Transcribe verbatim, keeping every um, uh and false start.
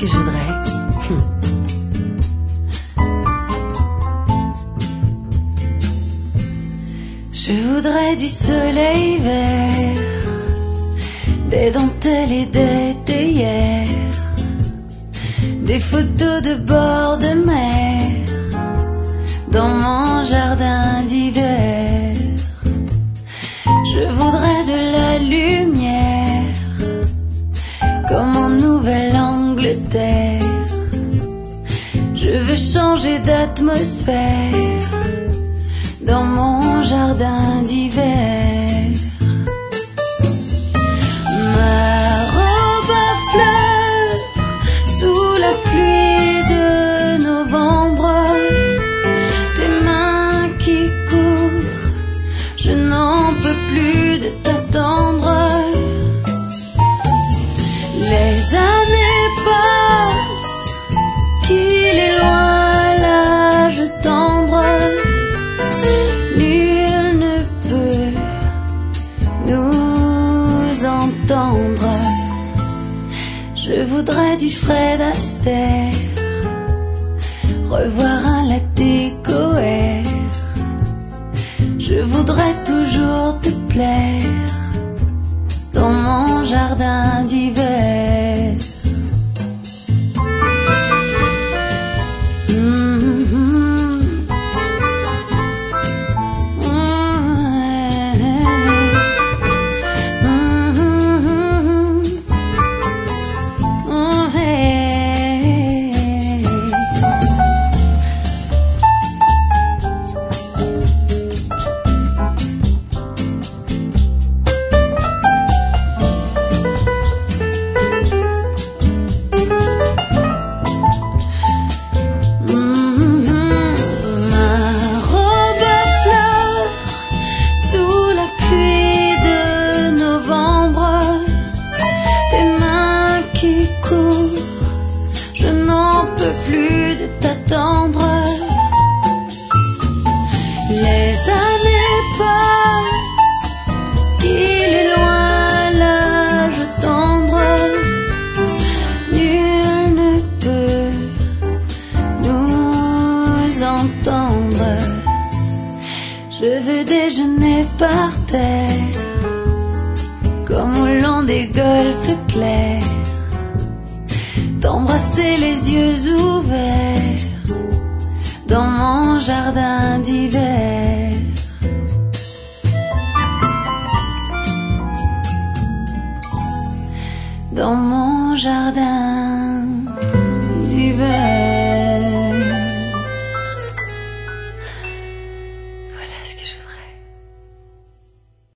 je voudrais? Je voudrais du soleil vert, des dentelles et des théières, des photos de bord de mer dans mon jardin d'hiver. Je voudrais de la lumière comme en Nouvelle-Angleterre. Je veux changer d'atmosphère dans mon jardin d'hiver. Ma robe à fleurs sous la pluie de novembre, tes mains qui courent, je n'en peux plus de t'attendre. Les années passent, qu'il est loin l'âge tendre. Nul ne peut nous entendre. Je voudrais du Fred Astaire, revoir un latte Coër. Je voudrais toujours te plaire dans mon jardin d'hiver. Plus de t'attendre. Les années passent, il est loin l'âge tendre. Nul ne peut nous entendre. Je veux déjeuner par terre comme au long des golfes clairs, t'embrasser les yeux ouverts dans mon jardin d'hiver. Dans mon jardin d'hiver. Voilà ce que je